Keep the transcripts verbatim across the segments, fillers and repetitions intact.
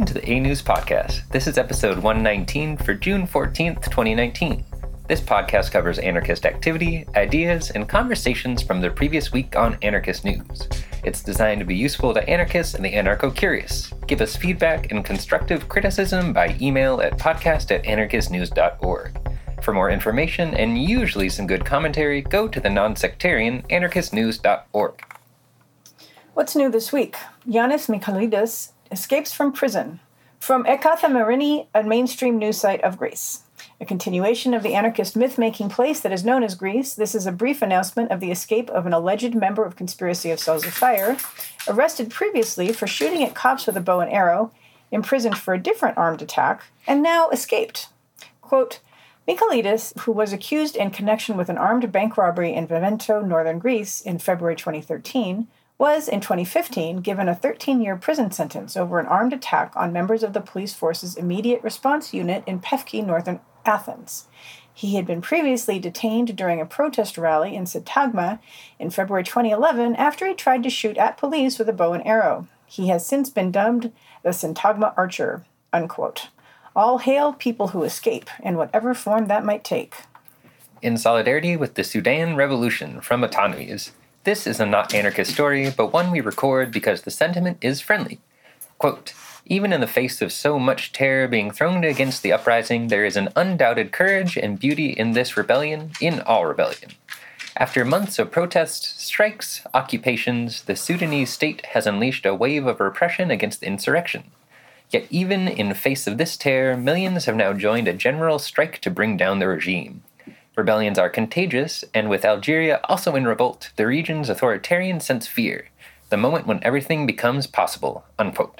Welcome to the A-News Podcast. This is episode one nineteen for June fourteenth, twenty nineteen. This podcast covers anarchist activity, ideas, and conversations from the previous week on anarchist news. It's designed to be useful to anarchists and the anarcho-curious. Give us feedback and constructive criticism by email at podcast at anarchistnews dot org. For more information and usually some good commentary, go to the non-sectarian anarchist news dot org. What's new this week? Yanis Michailidis escapes from prison. From Ekathimerini, a mainstream news site of Greece. A continuation of the anarchist myth-making place that is known as Greece, this is a brief announcement of the escape of an alleged member of Conspiracy of Cells of Fire, arrested previously for shooting at cops with a bow and arrow, imprisoned for a different armed attack, and now escaped. Quote, Michailidis, who was accused in connection with an armed bank robbery in Vevento, northern Greece, in February twenty thirteen, was, in twenty fifteen, given a thirteen-year prison sentence over an armed attack on members of the police force's immediate response unit in Pefki, northern Athens. He had been previously detained during a protest rally in Syntagma in February twenty eleven after he tried to shoot at police with a bow and arrow. He has since been dubbed the Syntagma Archer, unquote. All hail people who escape, in whatever form that might take. In solidarity with the Sudan Revolution from Autonomies, this is a not anarchist story, but one we record because the sentiment is friendly. Quote, even in the face of so much terror being thrown against the uprising, there is an undoubted courage and beauty in this rebellion, in all rebellion. After months of protests, strikes, occupations, the Sudanese state has unleashed a wave of repression against the insurrection. Yet even in face of this terror, millions have now joined a general strike to bring down the regime. Rebellions are contagious, and with Algeria also in revolt, the region's authoritarians sense fear, the moment when everything becomes possible, unquote.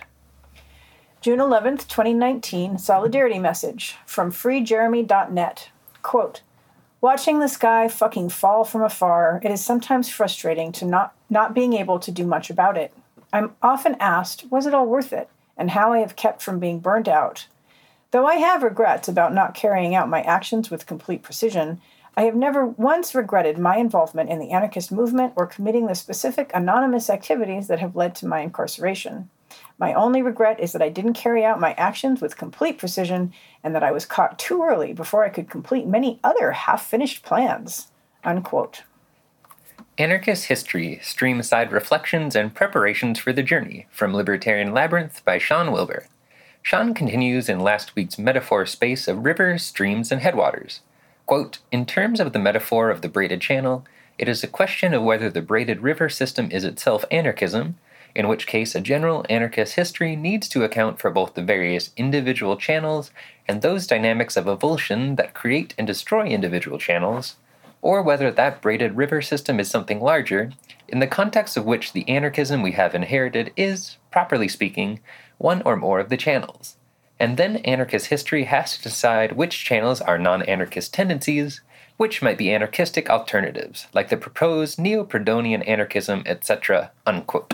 June eleventh, twenty nineteen, Solidarity Message from free jeremy dot net. Quote, watching the sky fucking fall from afar, it is sometimes frustrating to not, not being able to do much about it. I'm often asked, was it all worth it, and how I have kept from being burned out. Though I have regrets about not carrying out my actions with complete precision, I have never once regretted my involvement in the anarchist movement or committing the specific anonymous activities that have led to my incarceration. My only regret is that I didn't carry out my actions with complete precision and that I was caught too early before I could complete many other half-finished plans. Unquote. Anarchist History, Stream-Side Reflections and Preparations for the Journey, from Libertarian Labyrinth by Sean Wilbur. Sean continues in last week's metaphor space of rivers, streams, and headwaters. Quote, in terms of the metaphor of the braided channel, it is a question of whether the braided river system is itself anarchism, in which case a general anarchist history needs to account for both the various individual channels and those dynamics of avulsion that create and destroy individual channels, or whether that braided river system is something larger, in the context of which the anarchism we have inherited is, properly speaking, one or more of the channels. And then anarchist history has to decide which channels are non-anarchist tendencies, which might be anarchistic alternatives, like the proposed Neo-Proudhonian anarchism, et cetera, unquote.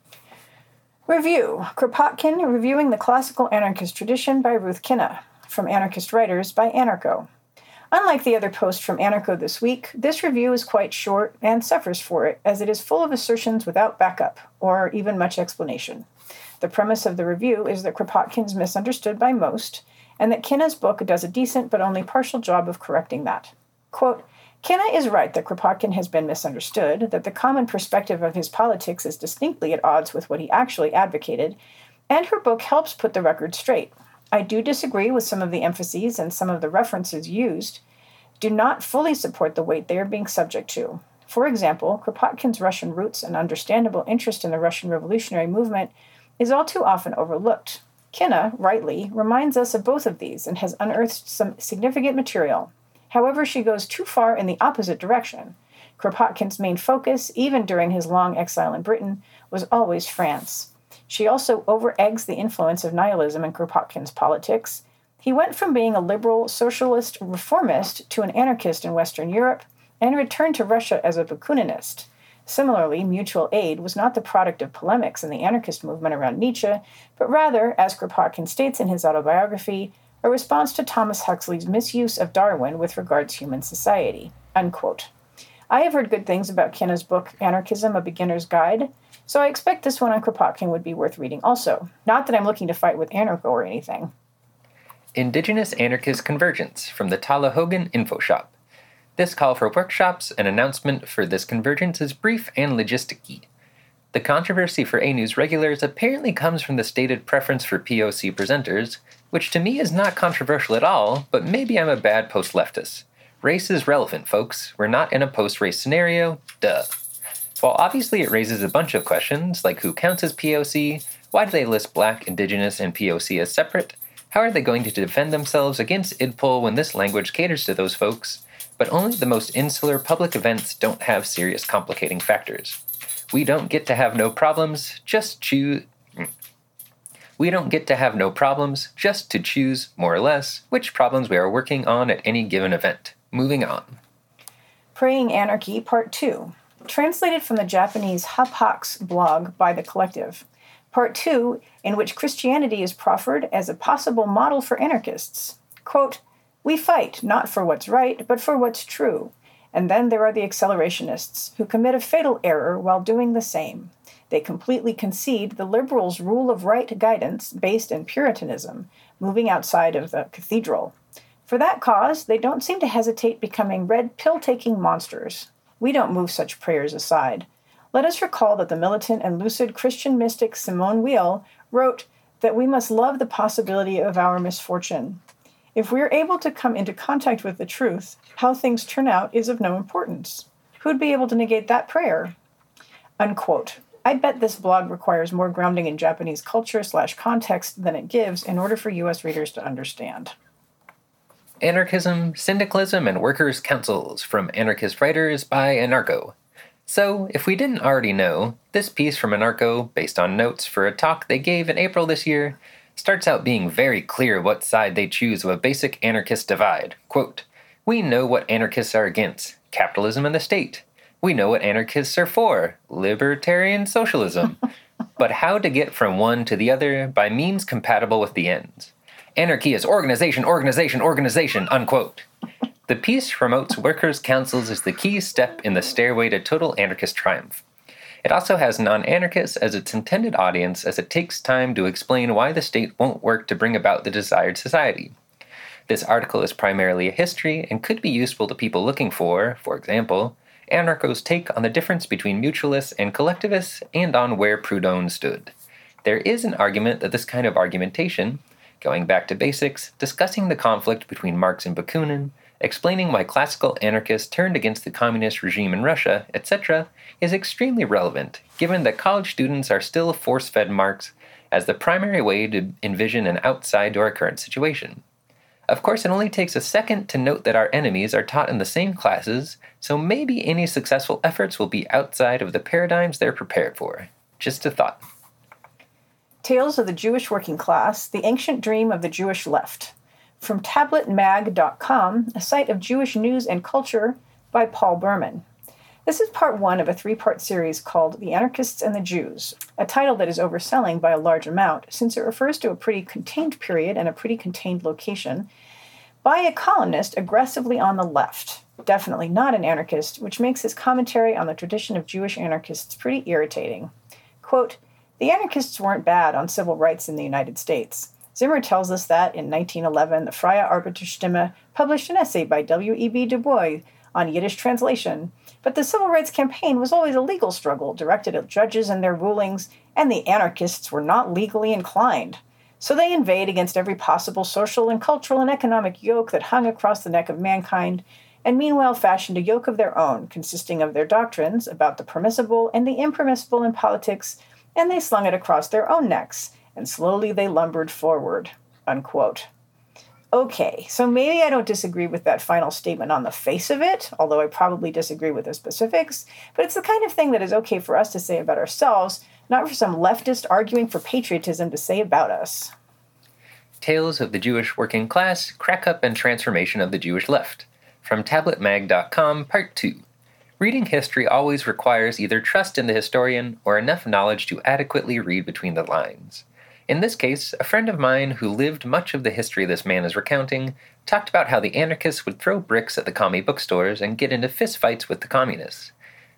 Review. Kropotkin, Reviewing the Classical Anarchist Tradition by Ruth Kinna, from Anarchist Writers by Anarcho. Unlike the other post from Anarcho this week, this review is quite short and suffers for it, as it is full of assertions without backup, or even much explanation. The premise of the review is that Kropotkin's misunderstood by most, and that Kinna's book does a decent but only partial job of correcting that. Quote, Kinna is right that Kropotkin has been misunderstood, that the common perspective of his politics is distinctly at odds with what he actually advocated, and her book helps put the record straight. I do disagree with some of the emphases and some of the references used, do not fully support the weight they are being subject to. For example, Kropotkin's Russian roots and understandable interest in the Russian revolutionary movement is all too often overlooked. Kinna, rightly, reminds us of both of these and has unearthed some significant material. However, she goes too far in the opposite direction. Kropotkin's main focus, even during his long exile in Britain, was always France. She also over-eggs the influence of nihilism in Kropotkin's politics. He went from being a liberal, socialist, reformist to an anarchist in Western Europe, and returned to Russia as a Bakuninist. Similarly, mutual aid was not the product of polemics in the anarchist movement around Nietzsche, but rather, as Kropotkin states in his autobiography, a response to Thomas Huxley's misuse of Darwin with regards to human society. Unquote. I have heard good things about Kinna's book, Anarchism, A Beginner's Guide. So I expect this one on Kropotkin would be worth reading also. Not that I'm looking to fight with Anarcho or anything. Indigenous Anarchist Convergence from the Talahogan Info Shop. This call for workshops and announcement for this convergence is brief and logistic-y. The controversy for A-News regulars apparently comes from the stated preference for P O C presenters, which to me is not controversial at all, but maybe I'm a bad post-leftist. Race is relevant, folks. We're not in a post-race scenario. Duh. While obviously it raises a bunch of questions, like who counts as P O C, why do they list Black, Indigenous, and P O C as separate, how are they going to defend themselves against I D P O L when this language caters to those folks, but only the most insular public events don't have serious complicating factors. We don't get to have no problems, just choose... We don't get to have no problems, just to choose, more or less, which problems we are working on at any given event. Moving on. Praying Anarchy, Part two. Translated from the Japanese Hapax blog by The Collective. Part two, in which Christianity is proffered as a possible model for anarchists. Quote, "We fight not for what's right, but for what's true. And then there are the accelerationists, who commit a fatal error while doing the same. They completely concede the liberals' rule of right guidance based in Puritanism, moving outside of the cathedral. For that cause, they don't seem to hesitate becoming red pill-taking monsters. We don't move such prayers aside. Let us recall that the militant and lucid Christian mystic Simone Weil wrote that we must love the possibility of our misfortune. If we are able to come into contact with the truth, how things turn out is of no importance. Who'd be able to negate that prayer?" Unquote. I bet this blog requires more grounding in Japanese culture slash context than it gives in order for U S readers to understand. Anarchism, Syndicalism, and Workers' Councils from Anarchist Writers by Anarcho. So, if we didn't already know, this piece from Anarcho, based on notes for a talk they gave in April this year, starts out being very clear what side they choose of a basic anarchist divide. Quote, "We know what anarchists are against, capitalism and the state. We know what anarchists are for, libertarian socialism. But how to get from one to the other by means compatible with the ends. Anarchy is organization, organization, organization," unquote. The piece promotes workers' councils as the key step in the stairway to total anarchist triumph. It also has non-anarchists as its intended audience, as it takes time to explain why the state won't work to bring about the desired society. This article is primarily a history and could be useful to people looking for, for example, Anarcho's take on the difference between mutualists and collectivists and on where Proudhon stood. There is an argument that this kind of argumentation, going back to basics, discussing the conflict between Marx and Bakunin, explaining why classical anarchists turned against the communist regime in Russia, et cetera, is extremely relevant, given that college students are still force-fed Marx as the primary way to envision an outside to our current situation. Of course, it only takes a second to note that our enemies are taught in the same classes, so maybe any successful efforts will be outside of the paradigms they're prepared for. Just a thought. Tales of the Jewish Working Class, The Ancient Dream of the Jewish Left. From tablet mag dot com, a site of Jewish news and culture, by Paul Berman. This is part one of a three-part series called The Anarchists and the Jews, a title that is overselling by a large amount, since it refers to a pretty contained period and a pretty contained location, by a columnist aggressively on the left, definitely not an anarchist, which makes his commentary on the tradition of Jewish anarchists pretty irritating. Quote, "The anarchists weren't bad on civil rights in the United States. Zimmer tells us that in nineteen eleven, the Freie Arbeiterstimme published an essay by W E B Du Bois on Yiddish translation, but the civil rights campaign was always a legal struggle directed at judges and their rulings, and the anarchists were not legally inclined. So they inveighed against every possible social and cultural and economic yoke that hung across the neck of mankind, and meanwhile fashioned a yoke of their own, consisting of their doctrines about the permissible and the impermissible in politics, and they slung it across their own necks, and slowly they lumbered forward." Unquote. Okay, so maybe I don't disagree with that final statement on the face of it, although I probably disagree with the specifics, but it's the kind of thing that is okay for us to say about ourselves, not for some leftist arguing for patriotism to say about us. Tales of the Jewish Working Class, Crack-Up and Transformation of the Jewish Left. From tablet mag dot com, Part two. Reading history always requires either trust in the historian or enough knowledge to adequately read between the lines. In this case, a friend of mine who lived much of the history this man is recounting talked about how the anarchists would throw bricks at the commie bookstores and get into fistfights with the communists.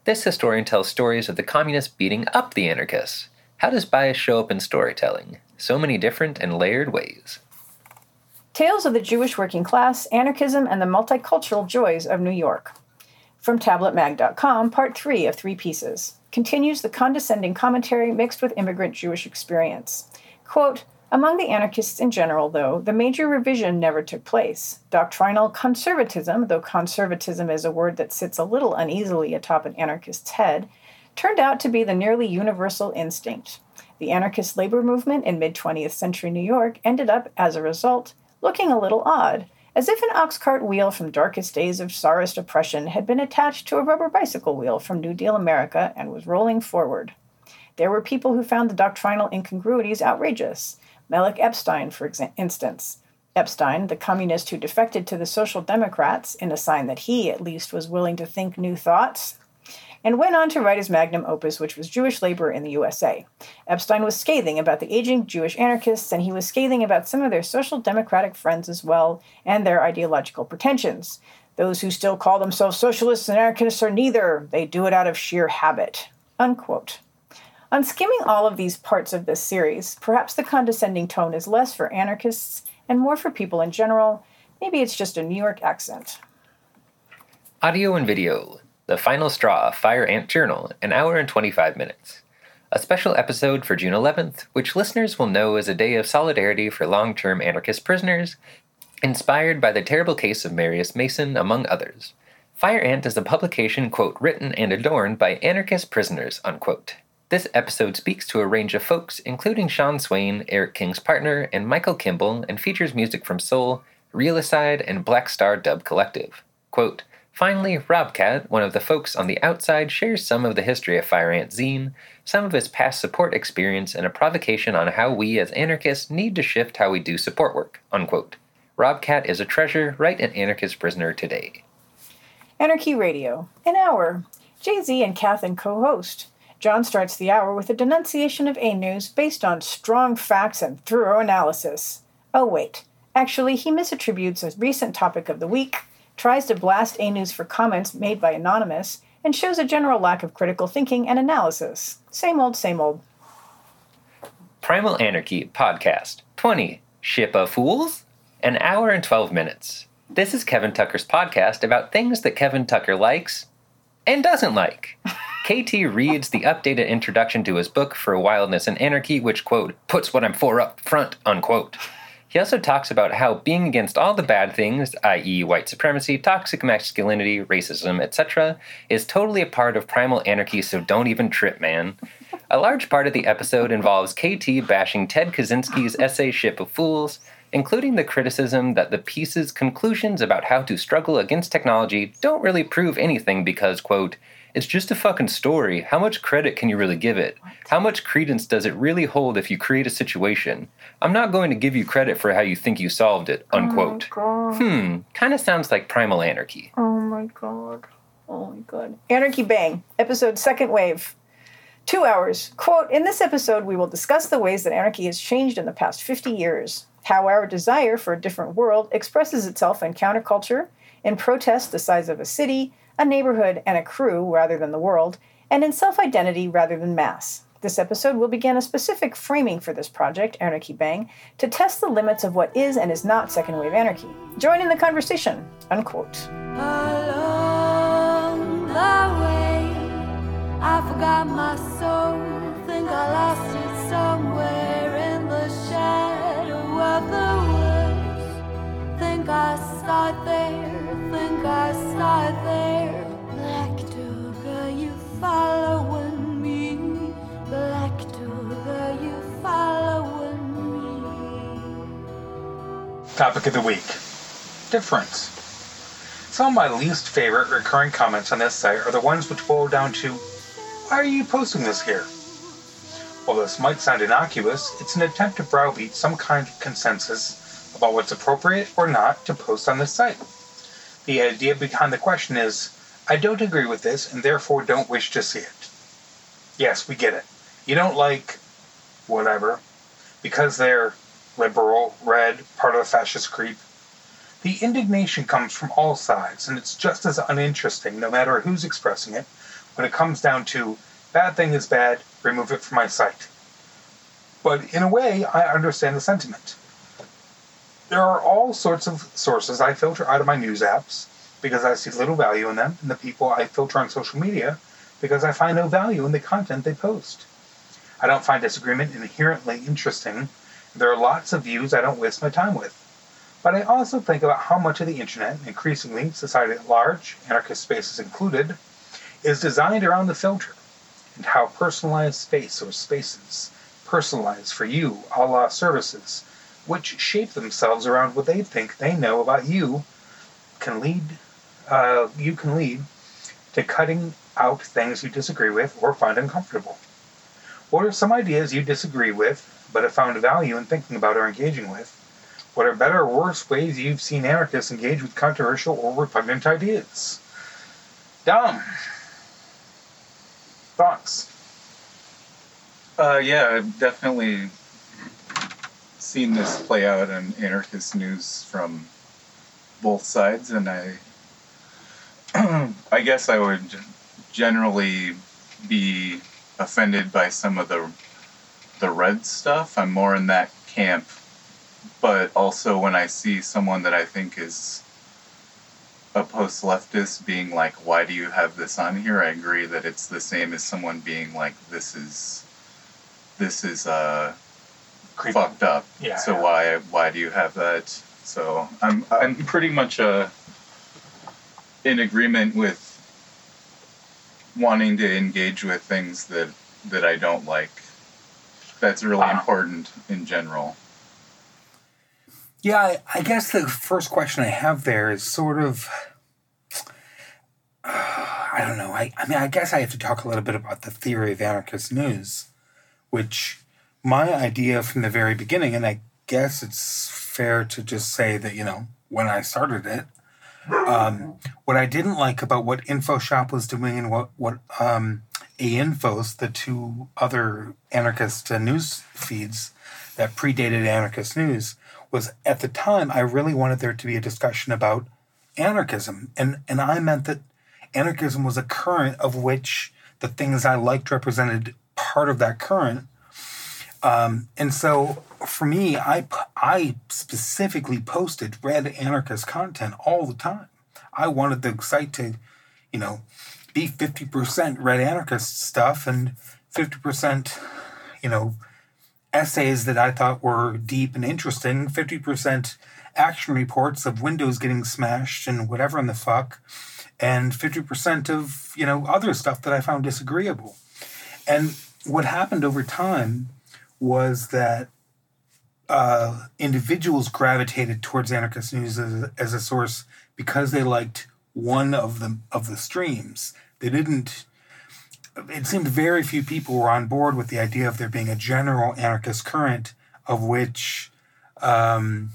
This historian tells stories of the communists beating up the anarchists. How does bias show up in storytelling? So many different and layered ways. Tales of the Jewish Working Class, Anarchism, and the Multicultural Joys of New York. From tablet mag dot com, part three of three pieces. Continues the condescending commentary mixed with immigrant Jewish experience. Quote, among the anarchists in general, though, the major revision never took place. Doctrinal conservatism, though conservatism is a word that sits a little uneasily atop an anarchist's head, turned out to be the nearly universal instinct. The anarchist labor movement in mid-twentieth century New York ended up, as a result, looking a little odd, as if an ox cart wheel from darkest days of Tsarist oppression had been attached to a rubber bicycle wheel from New Deal America and was rolling forward. There were people who found the doctrinal incongruities outrageous. Melik Epstein, for instance. Epstein, the communist who defected to the Social Democrats in a sign that he, at least, was willing to think new thoughts, and went on to write his magnum opus, which was Jewish labor in the U S A. Epstein was scathing about the aging Jewish anarchists, and he was scathing about some of their social democratic friends as well, and their ideological pretensions. Those who still call themselves socialists and anarchists are neither. They do it out of sheer habit. Unquote. On skimming all of these parts of this series, perhaps the condescending tone is less for anarchists and more for people in general. Maybe it's just a New York accent. Audio and video. The Final Straw, Fire Ant Journal, an hour and twenty-five minutes. A special episode for June eleventh, which listeners will know as a day of solidarity for long-term anarchist prisoners, inspired by the terrible case of Marius Mason, among others. Fire Ant is a publication, quote, written and adorned by anarchist prisoners, unquote. This episode speaks to a range of folks, including Sean Swain, Eric King's partner, and Michael Kimball, and features music from Soul, Realicide, and Black Star Dub Collective. Quote, finally, Robcat, one of the folks on the outside, shares some of the history of Fire Ant Zine, some of his past support experience, and a provocation on how we as anarchists need to shift how we do support work, unquote. Robcat is a treasure, right an anarchist prisoner today. Anarchy Radio. An hour. Jay-Z and Kathin co-host. John starts the hour with a denunciation of A-News based on strong facts and thorough analysis. Oh, wait. Actually, he misattributes a recent topic of the week, tries to blast A-News for comments made by Anonymous, and shows a general lack of critical thinking and analysis. Same old, same old. Primal Anarchy Podcast twenty. Ship of Fools? An hour and twelve minutes. This is Kevin Tucker's podcast about things that Kevin Tucker likes and doesn't like. K T reads the updated introduction to his book, For Wildness and Anarchy, which, quote, puts what I'm for up front, unquote. He also talks about how being against all the bad things, that is white supremacy, toxic masculinity, racism, et cetera, is totally a part of primal anarchy, so don't even trip, man. A large part of the episode involves K T bashing Ted Kaczynski's essay Ship of Fools, including the criticism that the piece's conclusions about how to struggle against technology don't really prove anything because, quote, it's just a fucking story. How much credit can you really give it? How much credence does it really hold if you create a situation? I'm not going to give you credit for how you think you solved it, unquote. Oh my God. Hmm, kind of sounds like primal anarchy. Oh my God. Oh my God. Anarchy Bang, episode Second Wave. Two hours. Quote, in this episode, we will discuss the ways that anarchy has changed in the past fifty years, how our desire for a different world expresses itself in counterculture, in protest the size of a city, a neighborhood, and a crew rather than the world, and in self-identity rather than mass. This episode will begin a specific framing for this project, Anarchy Bang, to test the limits of what is and is not second-wave anarchy. Join in the conversation, unquote. Along the way, I forgot my soul, think I lost it somewhere in the shadow of the woods. Think I saw it there, think I saw it there. Black Toga, you following me. Black Toga, you following me. Topic of the week. Difference. Some of my least favorite recurring comments on this site are the ones which boil down to, why are you posting this here? While this might sound innocuous, it's an attempt to browbeat some kind of consensus about what's appropriate or not to post on this site. The idea behind the question is, I don't agree with this and therefore don't wish to see it. Yes, we get it. You don't like whatever because they're liberal, red, part of the fascist creep. The indignation comes from all sides, and it's just as uninteresting, no matter who's expressing it, when it comes down to bad thing is bad, remove it from my site. But in a way, I understand the sentiment. There are all sorts of sources I filter out of my news apps because I see little value in them, and the people I filter on social media because I find no value in the content they post. I don't find disagreement inherently interesting. There are lots of views I don't waste my time with. But I also think about how much of the internet, increasingly society at large, anarchist spaces included, is designed around the filter, and how personalized space or spaces, personalized for you, a la services, which shape themselves around what they think they know about you, can lead, uh, you can lead to cutting out things you disagree with or find uncomfortable. What are some ideas you disagree with, but have found value in thinking about or engaging with? What are better or worse ways you've seen anarchists engage with controversial or repugnant ideas? Dom. Thoughts? Uh, yeah, I've definitely seen this play out in anarchist news from both sides, and I, I guess I would generally be offended by some of the the red stuff. I'm more in that camp, but also when I see someone that I think is a post-leftist being like, why do you have this on here? I agree that it's the same as someone being like, this is this is uh Creepy. fucked up. Yeah, so yeah. why why do you have that? So I'm I'm pretty much uh in agreement with wanting to engage with things that that I don't like. That's really Wow. important in general. Yeah, I, I guess the first question I have there is sort of, uh, I don't know. I, I mean, I guess I have to talk a little bit about the theory of anarchist news, which my idea from the very beginning, and I guess it's fair to just say that, you know, when I started it, um, what I didn't like about what InfoShop was doing and what, what um, A-Infos, the two other anarchist uh, news feeds that predated anarchist news, was at the time I really wanted there to be a discussion about anarchism. And, and I meant that anarchism was a current of which the things I liked represented part of that current. Um, and so for me, I, I specifically posted red anarchist content all the time. I wanted the site to, you know, be fifty percent red anarchist stuff and fifty percent, you know, essays that I thought were deep and interesting, fifty percent action reports of windows getting smashed and whatever in the fuck, and fifty percent of, you know, other stuff that I found disagreeable. And what happened over time was that uh, individuals gravitated towards anarchist news as a, as a source because they liked one of the of the streams. They didn't. It seemed very few people were on board with the idea of there being a general anarchist current of which, um,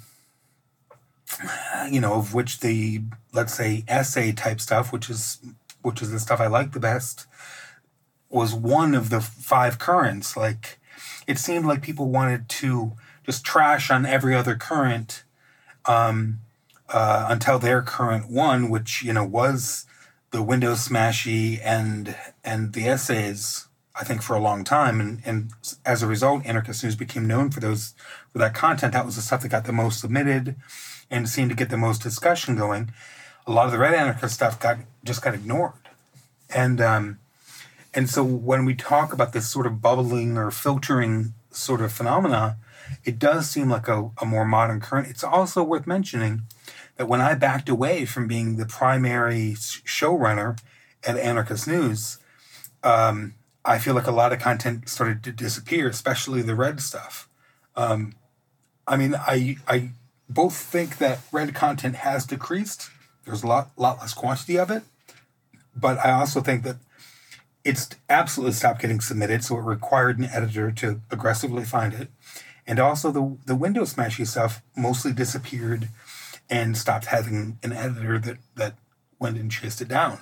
you know, of which the, let's say, essay type stuff, which is which is the stuff I like the best, was one of the five currents. Like, it seemed like people wanted to just trash on every other current um, uh, until their current won, which, you know, was the Windows Smashy and and the essays, I think, for a long time. And, and as a result, anarchist news became known for those for that content. That was the stuff that got the most submitted and seemed to get the most discussion going. A lot of the red anarchist stuff got just got ignored. And um, and so when we talk about this sort of bubbling or filtering sort of phenomena, it does seem like a, a more modern current. It's also worth mentioning that when I backed away from being the primary showrunner at Anarchist News, um, I feel like a lot of content started to disappear, especially the red stuff. Um, I mean, I I both think that red content has decreased. There's a lot, lot less quantity of it. But I also think that it's absolutely stopped getting submitted, so it required an editor to aggressively find it. And also the, the Windows Smashy stuff mostly disappeared and stopped having an editor that, that went and chased it down.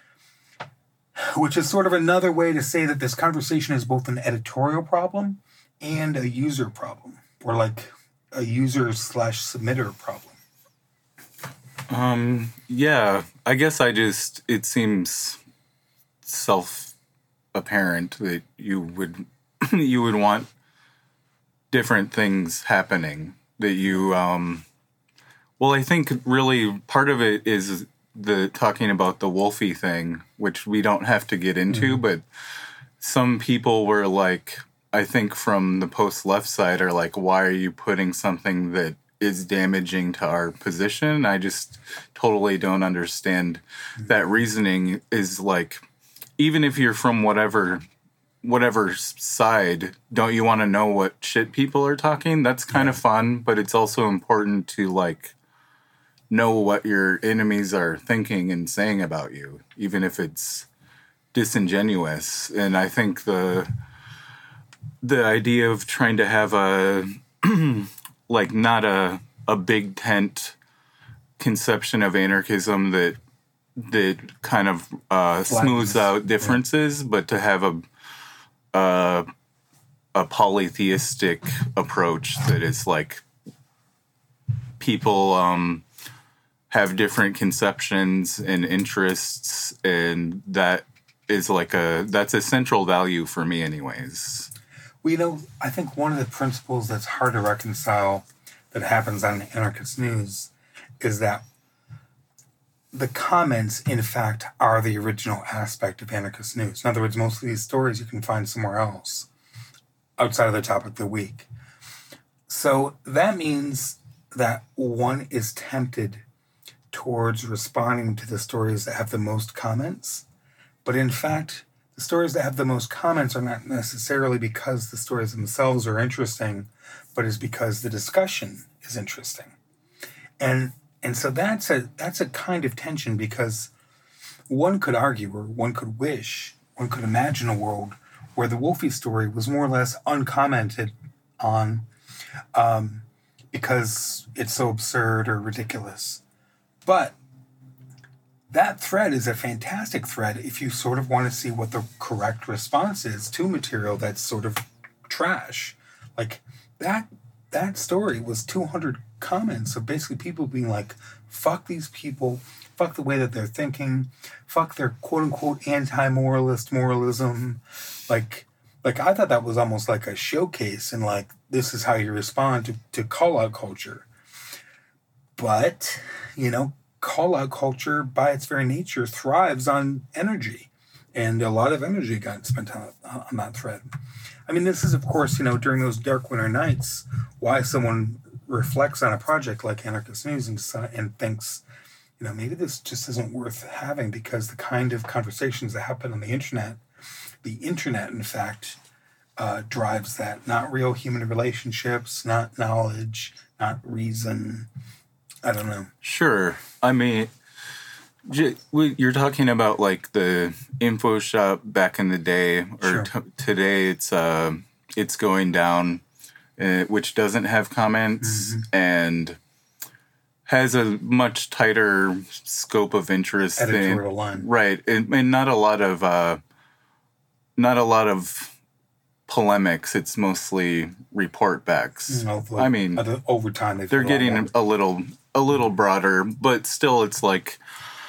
Which is sort of another way to say that this conversation is both an editorial problem and a user problem, or like a user slash submitter problem. Um, yeah, I guess I just, it seems self-apparent that you would you would want different things happening. That you, um, well, I think really part of it is the talking about the Wolfie thing, which we don't have to get into, mm-hmm. but some people were like, I think from the post-left side are like, why are you putting something that is damaging to our position? I just totally don't understand mm-hmm. that reasoning is like, even if you're from whatever whatever side, don't you want to know what shit people are talking? That's kind yeah. of fun, but it's also important to like know what your enemies are thinking and saying about you, even if it's disingenuous. And I think the the idea of trying to have a like not a a big tent conception of anarchism that that kind of uh, smooths out differences, yeah. but to have a uh, a polytheistic approach that is like people um, have different conceptions and interests, and that is like a that's a central value for me, anyways. Well, you know, I think one of the principles that's hard to reconcile that happens on Anarchist News is that the comments, in fact, are the original aspect of Anarchist News. In other words, most of these stories you can find somewhere else outside of the topic of the week. So that means that one is tempted towards responding to the stories that have the most comments. But in fact, the stories that have the most comments are not necessarily because the stories themselves are interesting, but is because the discussion is interesting. And And so that's a that's a kind of tension, because one could argue, or one could wish, one could imagine a world where the Wolfie story was more or less uncommented on um, because it's so absurd or ridiculous. But that thread is a fantastic thread if you sort of want to see what the correct response is to material that's sort of trash. Like that that story was two hundred comments of basically people being like, fuck these people, fuck the way that they're thinking, fuck their quote-unquote anti-moralist moralism. Like, like I thought that was almost like a showcase and like, this is how you respond to, to call-out culture. But, you know, call-out culture by its very nature thrives on energy. And a lot of energy got spent on, on that thread. I mean, this is, of course, you know, during those dark winter nights, why someone reflects on a project like Anarchist News and, and thinks, you know, maybe this just isn't worth having, because the kind of conversations that happen on the internet, the internet, in fact, uh, drives that. Not real human relationships, not knowledge, not reason. I don't know. Sure. I mean, you're talking about like the info shop back in the day, or sure. t- today it's uh, it's going down, uh, which doesn't have comments mm-hmm. and has a much tighter scope of interest. Editorial than, line, right? And, and not a lot of uh, not a lot of polemics. It's mostly report backs. You know, like, I mean, over time they're getting a little a little broader, but still, it's like.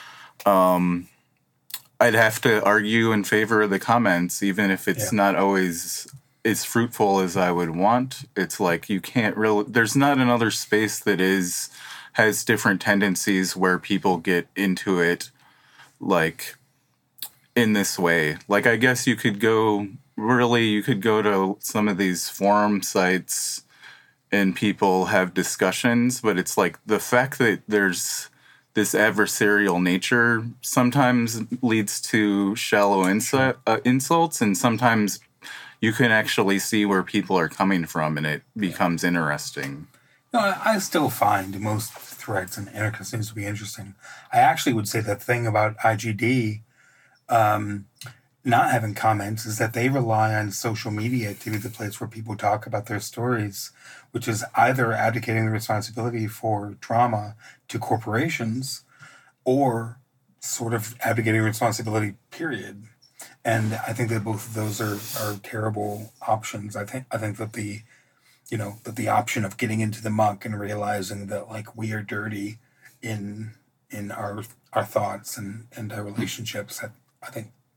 Um, I'd have to argue in favor of the comments, even if it's yeah. not always as fruitful as I would want. It's like you can't really. There's not another space that is has different tendencies where people get into it, like in this way. Like I guess you could go really, you could go to some of these forum sites, and people have discussions, but it's like the fact that there's this adversarial nature sometimes leads to shallow insu- uh, insults, and sometimes you can actually see where people are coming from, and it becomes interesting. No, I, I still find most threads in Anarchist News to be interesting. I actually would say the thing about I G D um, not having comments is that they rely on social media to be the place where people talk about their stories, which is either abdicating the responsibility for drama to corporations or sort of abdicating responsibility, period. And I think that both of those are, are terrible options. I think I think that the, you know, that the option of getting into the muck and realizing that like we are dirty in in our our thoughts and, and our relationships, I, I think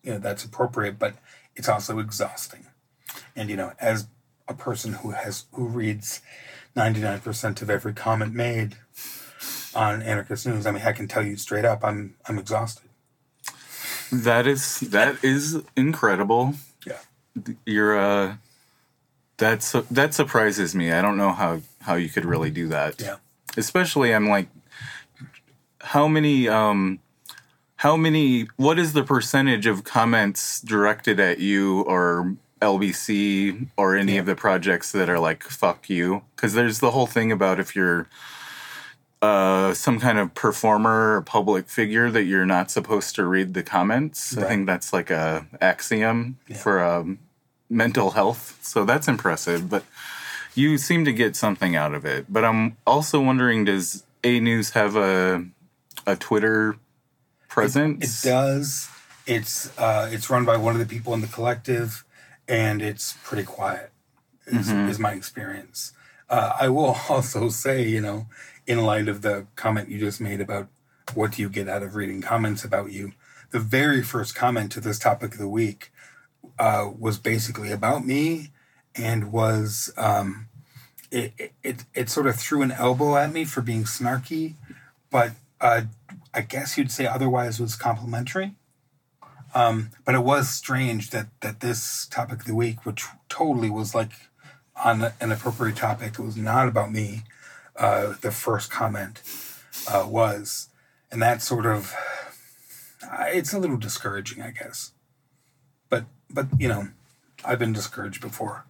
you know, that's appropriate, but it's also exhausting. And, you know, as a person who has, who reads ninety-nine percent of every comment made on Anarchist News, I mean, I can tell you straight up, I'm, I'm exhausted. That is, that is incredible. Yeah. You're, uh, that's, that surprises me. I don't know how, how you could really do that. Yeah. Especially, I'm like, how many, um, how many, what is the percentage of comments directed at you or L B C or any yeah. of the projects that are like, fuck you? Because there's the whole thing about if you're uh, some kind of performer or public figure that you're not supposed to read the comments. Right. I think that's like a axiom yeah. for um, mental health. So that's impressive. But you seem to get something out of it. But I'm also wondering, does A News have a a Twitter presence? It, it does. It's uh, it's run by one of the people in the collective, and it's pretty quiet, is, mm-hmm. is my experience. Uh, I will also say, you know, in light of the comment you just made about what do you get out of reading comments about you, the very first comment to this topic of the week uh, was basically about me, and was um, it, it, it it sort of threw an elbow at me for being snarky, but uh, I guess you'd say otherwise was complimentary. Um, but it was strange that, that this topic of the week, which totally was like on an appropriate topic, it was not about me, uh, the first comment uh, was. And that sort of, uh, it's a little discouraging, I guess. But, but you know, I've been discouraged before.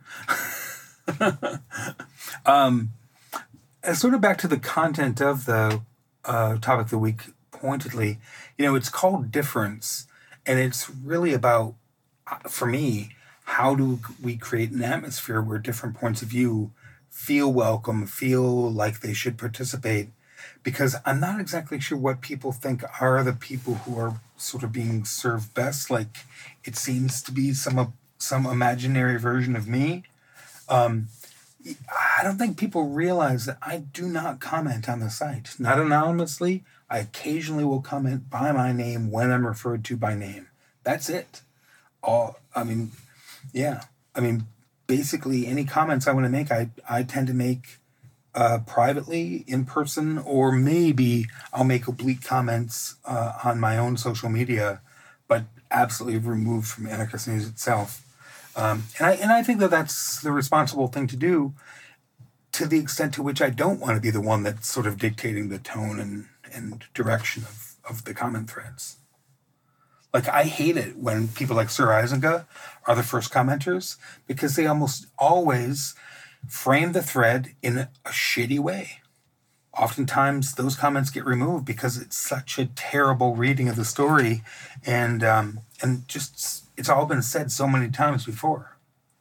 um, and sort of back to the content of the uh, topic of the week pointedly, you know, it's called Difference. And it's really about, for me, how do we create an atmosphere where different points of view feel welcome, feel like they should participate? Because I'm not exactly sure what people think are the people who are sort of being served best. Like, it seems to be some some imaginary version of me. Um, I don't think people realize that I do not comment on the site. Not anonymously. I occasionally will comment by my name when I'm referred to by name. That's it. All, I mean, yeah. I mean, basically any comments I want to make, I, I tend to make uh, privately, in person, or maybe I'll make oblique comments uh, on my own social media, but absolutely removed from Anarchist News itself. Um, and I and I think that that's the responsible thing to do, to the extent to which I don't want to be the one that's sort of dictating the tone and, and direction of, of the comment threads. Like, I hate it when people like Sir Eisenga are the first commenters, because they almost always frame the thread in a shitty way. Oftentimes, those comments get removed because it's such a terrible reading of the story, and um, and just, it's all been said so many times before.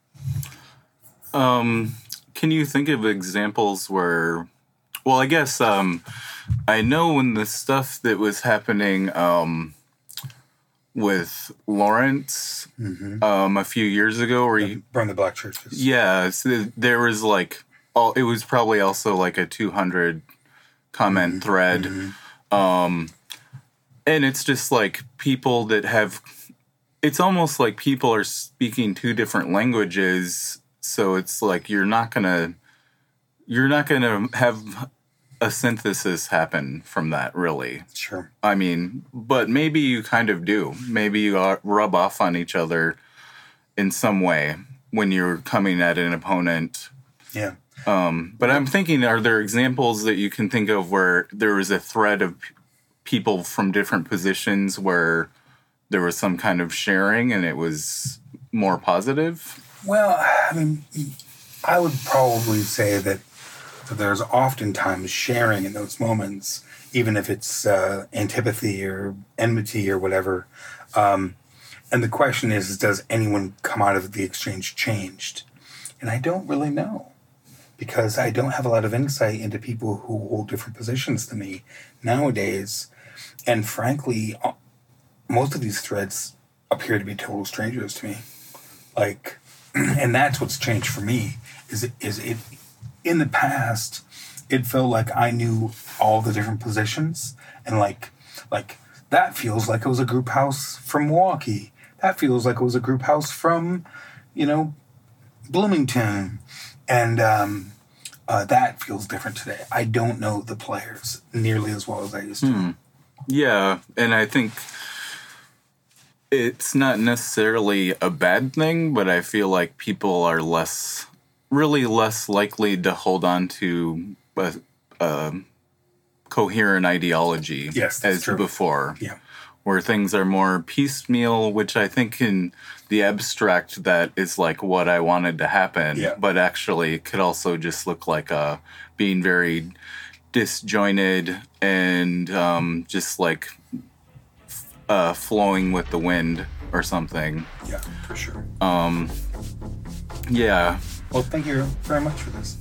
Um, can you think of examples where, well, I guess um, I know when the stuff that was happening um, with Lawrence mm-hmm. um, a few years ago, where he burned the black churches. Yeah, so there was like, all, it was probably also like a two hundred comment mm-hmm. thread. Mm-hmm. Um, and it's just like people that have, it's almost like people are speaking two different languages. So it's like, you're not going to, you're not going to have a synthesis happen from that, really. Sure. I mean, but maybe you kind of do. Maybe you are, rub off on each other in some way when you're coming at an opponent. Yeah. Um, but I'm thinking, are there examples that you can think of where there was a thread of p- people from different positions where there was some kind of sharing and it was more positive? Well, I mean, I would probably say that there's oftentimes sharing in those moments, even if it's uh, antipathy or enmity or whatever. Um, and the question is, is, does anyone come out of the exchange changed? And I don't really know, because I don't have a lot of insight into people who hold different positions than me nowadays. And frankly, most of these threads appear to be total strangers to me. Like, and that's what's changed for me, is it, is it, in the past, it felt like I knew all the different positions, and like, like that feels like it was a group house from Milwaukee. that feels like it was a group house from, you know, Bloomington. And um, uh, that feels different today. I don't know the players nearly as well as I used to. Hmm. Yeah, and I think it's not necessarily a bad thing, but I feel like people are less, really less likely to hold on to a, a coherent ideology yes, that's as true. before. Yeah. Where things are more piecemeal, which I think in the abstract that is like what I wanted to happen, yeah. but actually it could also just look like uh, being very disjointed and um, just like uh, flowing with the wind or something. Yeah, for sure. Um, yeah. Well, thank you very much for this.